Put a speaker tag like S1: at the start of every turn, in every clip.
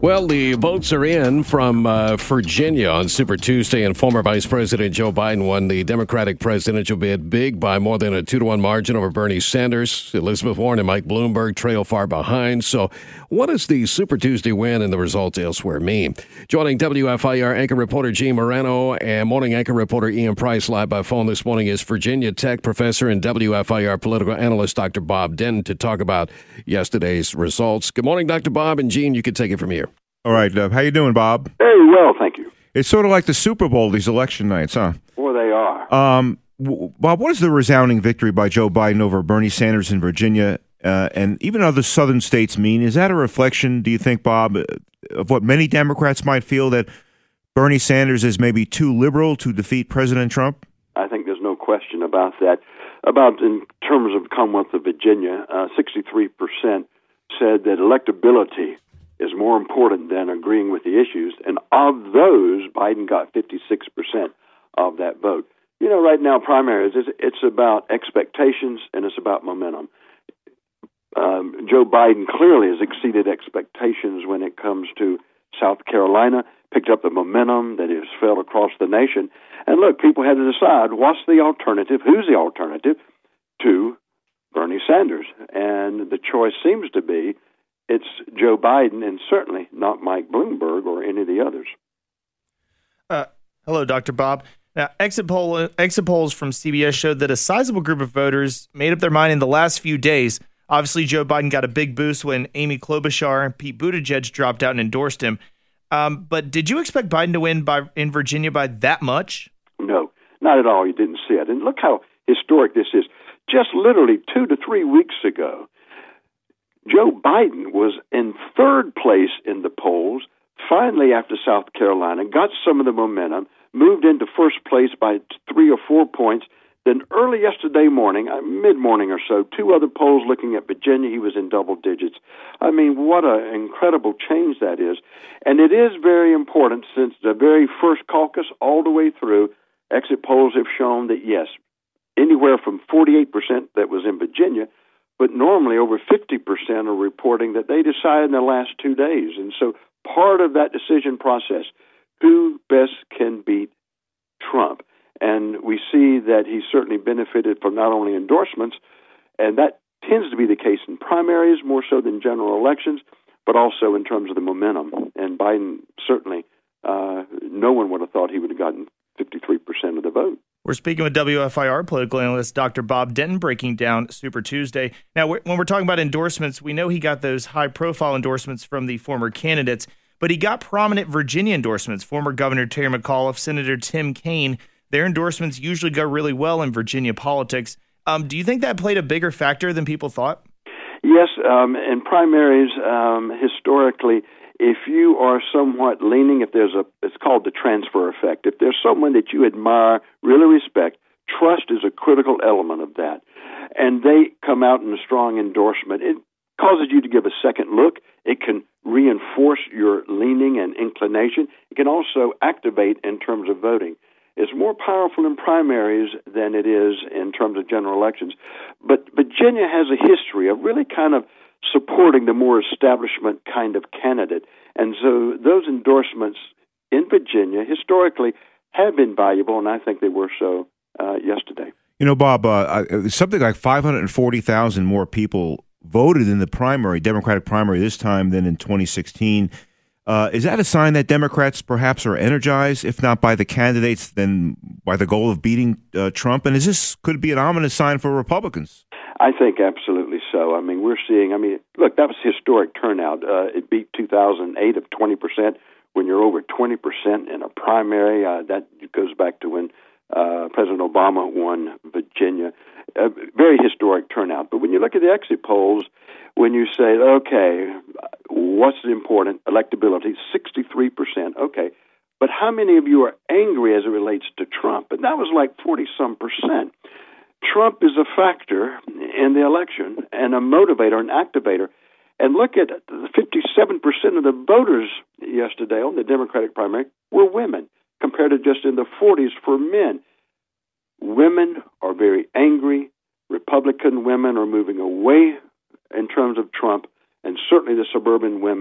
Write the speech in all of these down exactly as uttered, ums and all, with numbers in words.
S1: Well, the votes are in from uh, Virginia on Super Tuesday, and former Vice President Joe Biden won the Democratic presidential bid big by more than a two to one margin over Bernie Sanders. Elizabeth Warren and Mike Bloomberg trail far behind. So what does the Super Tuesday win and the results elsewhere mean? Joining W F I R anchor reporter Gene Moreno and morning anchor reporter Ian Price live by phone this morning is Virginia Tech professor and W F I R political analyst Doctor Bob Denton to talk about yesterday's results. Good morning, Doctor Bob, and Gene, you can take it from here.
S2: All right, uh, how you doing, Bob?
S3: Very well, thank you.
S2: It's sort of like the Super Bowl, these election nights, huh?
S3: Well, they are.
S2: Um, w- Bob, what does the resounding victory by Joe Biden over Bernie Sanders in Virginia uh, and even other southern states mean? Is that a reflection, do you think, Bob, of what many Democrats might feel, that Bernie Sanders is maybe too liberal to defeat President Trump?
S3: I think there's no question about that. About in terms of Commonwealth of Virginia, uh, sixty-three percent said that electability is more important than agreeing with the issues. And of those, Biden got fifty-six percent of that vote. You know, right now, primaries, it's, it's about expectations and it's about momentum. Um, Joe Biden clearly has exceeded expectations when it comes to South Carolina, picked up the momentum that has felt across the nation. And look, people had to decide, what's the alternative? Who's the alternative to Bernie Sanders? And the choice seems to be it's Joe Biden, and certainly not Mike Bloomberg or any of the others.
S4: Uh, hello, Doctor Bob. Now, exit poll exit polls from C B S showed that a sizable group of voters made up their mind in the last few days. Obviously, Joe Biden got a big boost when Amy Klobuchar and Pete Buttigieg dropped out and endorsed him. Um, but did you expect Biden to win by in Virginia by that much?
S3: No, not at all. You didn't see it. And look how historic this is. Just literally two to three weeks ago, Joe Biden was in third place in the polls, finally after South Carolina, got some of the momentum, moved into first place by three or four points. Then early yesterday morning, mid-morning or so, two other polls looking at Virginia, he was in double digits. I mean, what an incredible change that is. And it is very important since the very first caucus all the way through, exit polls have shown that, yes, anywhere from forty-eight percent that was in Virginia, but normally over fifty percent are reporting that they decided in the last two days. And so part of that decision process, who best can beat Trump? And we see that he certainly benefited from not only endorsements, and that tends to be the case in primaries more so than general elections, but also in terms of the momentum. And Biden certainly, uh, no one would have thought he would have gotten fifty-three percent of the vote.
S4: We're speaking with W F I R political analyst Doctor Bob Denton, breaking down Super Tuesday. Now, when we're talking about endorsements, we know he got those high-profile endorsements from the former candidates, but he got prominent Virginia endorsements. Former Governor Terry McAuliffe, Senator Tim Kaine, their endorsements usually go really well in Virginia politics. Um, do you think that played a bigger factor than people thought?
S3: Yes, um, in primaries, um, historically, if you are somewhat leaning, if there's a, it's called the transfer effect. If there's someone that you admire, really respect, trust is a critical element of that. And they come out in a strong endorsement. It causes you to give a second look. It can reinforce your leaning and inclination. It can also activate in terms of voting. It's more powerful in primaries than it is in terms of general elections. But Virginia has a history of really kind of supporting the more establishment kind of candidate. And so those endorsements in Virginia historically have been valuable, and I think they were so uh, yesterday.
S2: You know, Bob, uh, something like five hundred forty thousand more people voted in the primary, Democratic primary this time than in twenty sixteen. Uh, is that a sign that Democrats perhaps are energized, if not by the candidates, then by the goal of beating uh, Trump? And is this could it be an ominous sign for Republicans?
S3: I think absolutely so. I mean, we're seeing, I mean, look, that was historic turnout. Uh, it beat two thousand eight of twenty percent. When you're over twenty percent in a primary, uh, that goes back to when uh, President Obama won Virginia. A very historic turnout. But when you look at the exit polls, when you say, okay, what's important? Electability, sixty-three percent. Okay. But how many of you are angry as it relates to Trump? And that was like forty-some percent. Trump is a factor in the election and a motivator, an activator. And look at fifty-seven percent of the voters yesterday on the Democratic primary were women, compared to just in the forties for men. Women are very angry. Republican women are moving away in terms of Trump, and certainly the suburban women.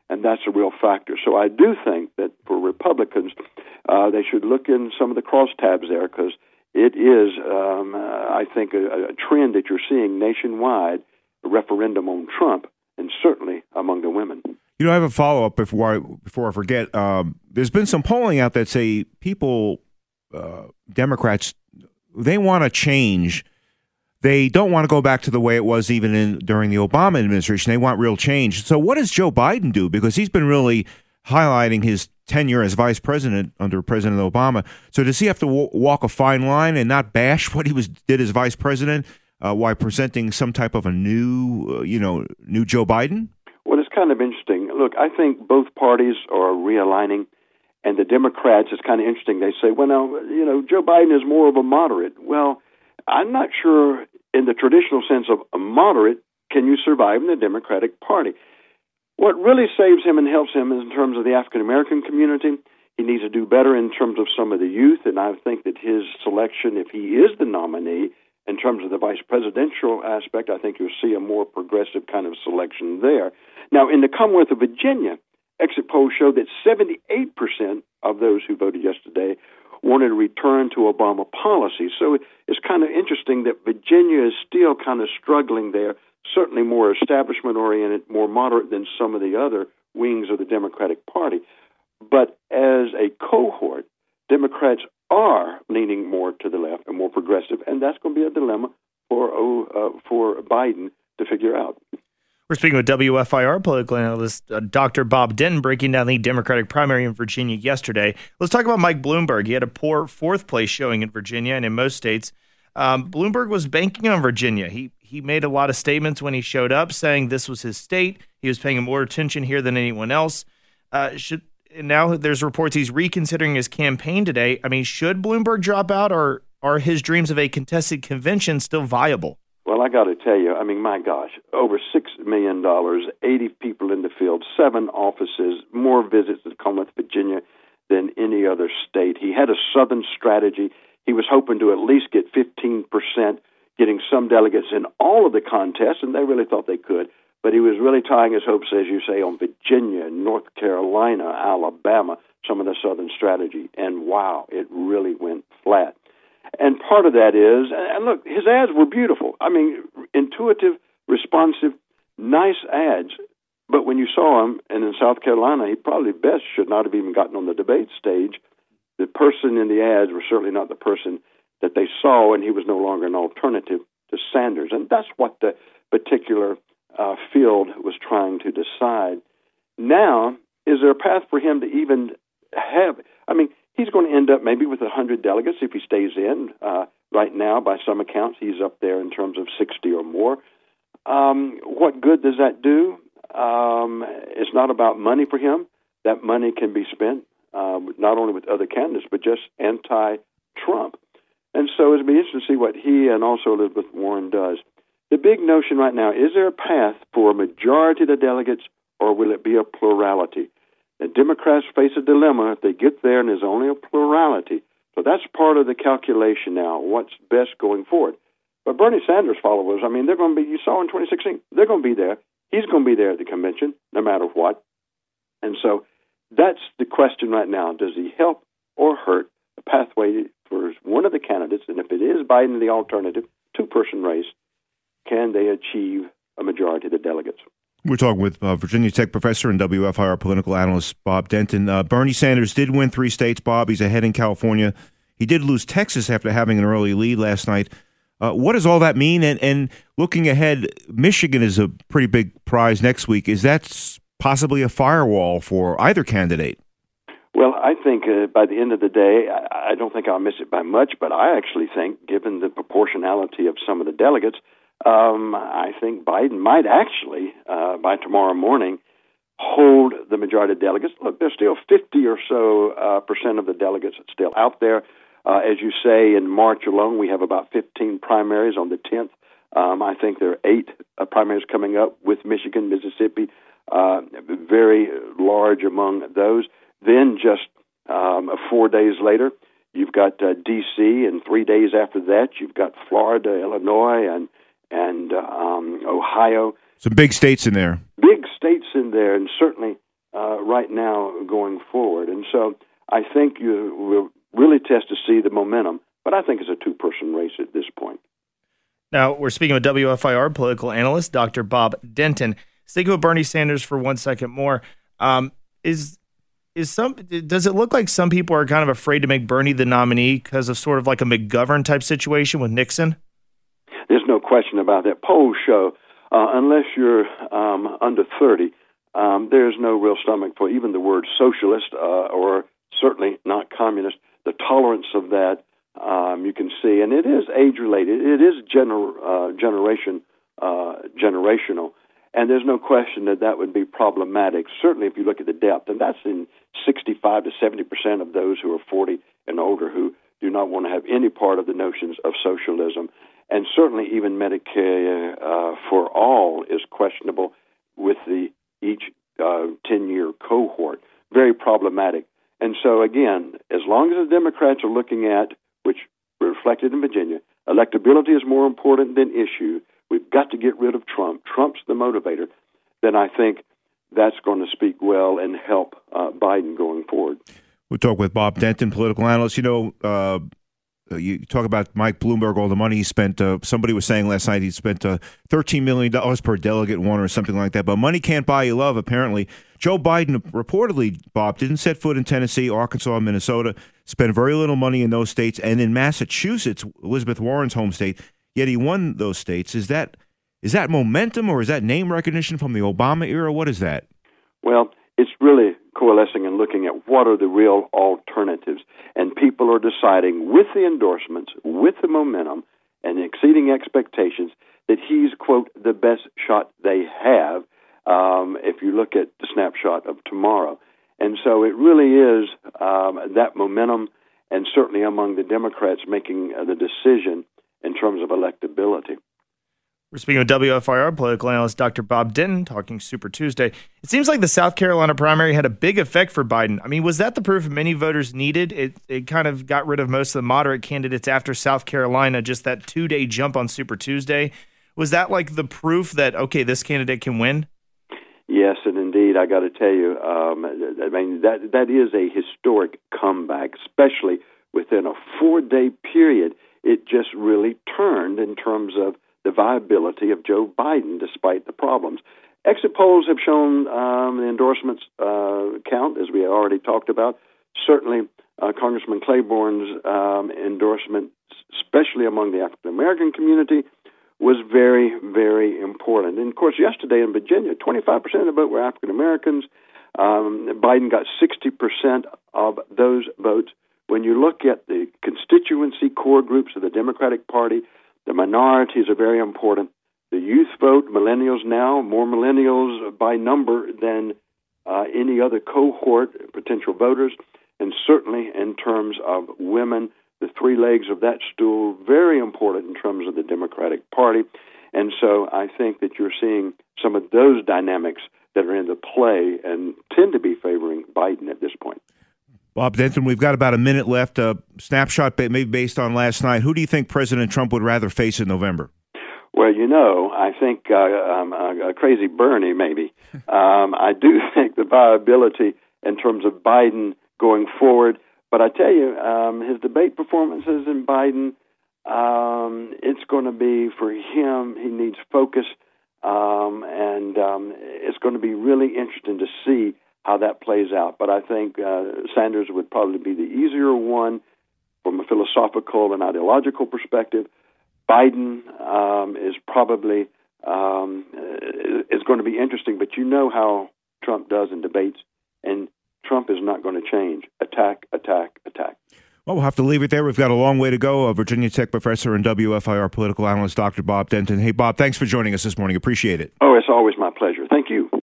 S3: and that's a real factor. So I do think that for Republicans, uh, they should look in some of the crosstabs there, because it is, um, uh, I think, a, a trend that you're seeing nationwide, a referendum on Trump, and certainly among the women.
S2: You know, I have a follow-up before I, before I forget. Um, there's been some polling out that say people, uh, Democrats, they want to change. They don't want to go back to the way it was even in during the Obama administration. They want real change. So what does Joe Biden do? Because he's been really highlighting his tenure as vice president under President Obama. So does he have to w- walk a fine line and not bash what he was did as vice president uh, while presenting some type of a new, uh, you know, new Joe Biden?
S3: Well, it's kind of interesting. Look, I think both parties are realigning, and the Democrats, it's kind of interesting. They say, well, now, you know, Joe Biden is more of a moderate. Well, I'm not sure in the traditional sense of a moderate, can you survive in the Democratic Party? What really saves him and helps him is in terms of the African-American community. He needs to do better in terms of some of the youth, and I think that his selection, if he is the nominee, in terms of the vice presidential aspect, I think you'll see a more progressive kind of selection there. Now, in the Commonwealth of Virginia, exit polls show that seventy-eight percent of those who voted yesterday wanted to return to Obama policy. So it's kind of interesting that Virginia is still kind of struggling there, certainly more establishment-oriented, more moderate than some of the other wings of the Democratic Party. But as a cohort, Democrats are leaning more to the left and more progressive, and that's going to be a dilemma for uh, for Biden to figure out.
S4: We're speaking with W F I R political analyst uh, Doctor Bob Denton, breaking down the Democratic primary in Virginia yesterday. Let's talk about Mike Bloomberg. He had a poor fourth place showing in Virginia and in most states. Um, Bloomberg was banking on Virginia. He he made a lot of statements when he showed up, saying this was his state. He was paying more attention here than anyone else. Uh, should now there's reports he's reconsidering his campaign today. I mean, should Bloomberg drop out, or are his dreams of a contested convention still viable?
S3: Well, I got to tell you, I mean, my gosh, over six million dollars, eighty people in the field, seven offices, more visits to Commonwealth, Virginia than any other state. He had a southern strategy. He was hoping to at least get fifteen percent, getting some delegates in all of the contests, and they really thought they could. But he was really tying his hopes, as you say, on Virginia, North Carolina, Alabama, some of the southern strategy. And wow, it really went flat. And part of that is, and look, his ads were beautiful. I mean, intuitive, responsive, nice ads. But when you saw him, and in South Carolina, he probably best should not have even gotten on the debate stage. The person in the ads was certainly not the person that they saw, and he was no longer an alternative to Sanders. And that's what the particular uh, field was trying to decide. Now, is there a path for him to even have, I mean, he's going to end up maybe with one hundred delegates if he stays in. Uh, right now, by some accounts, he's up there in terms of sixty or more. Um, what good does that do? Um, it's not about money for him. That money can be spent uh, not only with other candidates, but just anti-Trump. And so it'll be interesting to see what he and also Elizabeth Warren does. The big notion right now, is there a path for a majority of the delegates, or will it be a plurality? The Democrats face a dilemma if they get there and there's only a plurality. So that's part of the calculation now, what's best going forward. But Bernie Sanders followers, I mean, they're going to be, you saw in twenty sixteen, they're going to be there. He's going to be there at the convention, no matter what. And so that's the question right now. Does he help or hurt the pathway for one of the candidates? And if it is Biden, the alternative, two-person race, can they achieve a majority of the delegates?
S2: We're talking with uh, Virginia Tech professor and W F I R political analyst Bob Denton. Uh, Bernie Sanders did win three states, Bob. He's ahead in California. He did lose Texas after having an early lead last night. Uh, what does all that mean? And, and looking ahead, Michigan is a pretty big prize next week. Is that possibly a firewall for either candidate?
S3: Well, I think uh, by the end of the day, I, I don't think I'll miss it by much, but I actually think, given the proportionality of some of the delegates, Um, I think Biden might actually, uh, by tomorrow morning, hold the majority of delegates. Look, there's still fifty or so uh, percent of the delegates still out there. Uh, as you say, in March alone, we have about fifteen primaries on the tenth. Um, I think there are eight uh, primaries coming up with Michigan, Mississippi, uh, very large among those. Then just um, four days later, you've got uh, D C, and three days after that, you've got Florida, Illinois, and and uh, um, Ohio.
S2: Some big states in there.
S3: Big states in there, and certainly right now going forward. And so I think you will really test to see the momentum, but I think it's a two-person race at this point.
S4: Now, we're speaking with W F I R political analyst Doctor Bob Denton. Sticking with Bernie Sanders for one second more, um, is is some does it look like some people are kind of afraid to make Bernie the nominee because of sort of like a McGovern type situation with Nixon?
S3: There's no question about that. Polls show, uh, unless you're um, under thirty, um, there's no real stomach for even the word socialist uh, or certainly not communist. The tolerance of that, um, you can see, and it is age-related. It is gener- uh, generation uh, generational, and there's no question that that would be problematic, certainly if you look at the depth, and that's in sixty-five to seventy percent of those who are forty and older who do not want to have any part of the notions of socialism. And certainly even Medicare uh, for all is questionable with the each uh, ten-year cohort. Very problematic. And so, again, as long as the Democrats are looking at, which reflected in Virginia, electability is more important than issue, we've got to get rid of Trump, Trump's the motivator, then I think that's going to speak well and help uh, Biden going forward.
S2: We'll talk with Bob Denton, political analyst. You know, uh, you talk about Mike Bloomberg, all the money he spent. Uh, somebody was saying last night he spent uh, thirteen million dollars per delegate won or something like that. But money can't buy you love, apparently. Joe Biden reportedly, Bob, didn't set foot in Tennessee, Arkansas, and Minnesota, spent very little money in those states. And in Massachusetts, Elizabeth Warren's home state, yet he won those states. Is that is that momentum or is that name recognition from the Obama era? What is that?
S3: Well, it's really coalescing and looking at what are the real alternatives. And people are deciding with the endorsements, with the momentum, and exceeding expectations that he's, quote, the best shot they have um, if you look at the snapshot of tomorrow. And so it really is um, that momentum, and certainly among the Democrats making uh, the decision in terms of electability.
S4: We're speaking with W F I R political analyst Doctor Bob Denton, talking Super Tuesday. It seems like the South Carolina primary had a big effect for Biden. I mean, was that the proof many voters needed? It it kind of got rid of most of the moderate candidates after South Carolina, just that two-day jump on Super Tuesday. Was that like the proof that, okay, this candidate can win?
S3: Yes, and indeed, I got to tell you, um, I mean, that that is a historic comeback, especially within a four-day period. It just really turned in terms of the viability of Joe Biden, despite the problems. Exit polls have shown um, the endorsements uh, count, as we already talked about. Certainly, uh, Congressman Claiborne's um, endorsement, especially among the African-American community, was very, very important. And, of course, yesterday in Virginia, twenty-five percent of the vote were African-Americans. Um, Biden got sixty percent of those votes. When you look at the constituency core groups of the Democratic Party, the minorities are very important. The youth vote, millennials now, more millennials by number than uh, any other cohort, potential voters, and certainly in terms of women, the three legs of that stool, very important in terms of the Democratic Party. And so I think that you're seeing some of those dynamics that are in the play and tend to be favoring Biden at this point.
S2: Bob Denton, we've got about a minute left. A snapshot maybe based on last night. Who do you think President Trump would rather face in November?
S3: Well, you know, I think uh, um, uh, crazy Bernie, maybe. um, I do think the viability in terms of Biden going forward. But I tell you, um, his debate performances in Biden, um, it's going to be, for him, he needs focus. Um, and um, it's going to be really interesting to see how that plays out. But I think uh, Sanders would probably be the easier one from a philosophical and ideological perspective. Biden um, is probably um, is going to be interesting, but you know how Trump does in debates, and Trump is not going to change. Attack, attack, attack.
S2: Well, we'll have to leave it there. We've got a long way to go. A Virginia Tech professor and W F I R political analyst, Doctor Bob Denton. Hey, Bob, thanks for joining us this morning. Appreciate it.
S3: Oh, it's always my pleasure.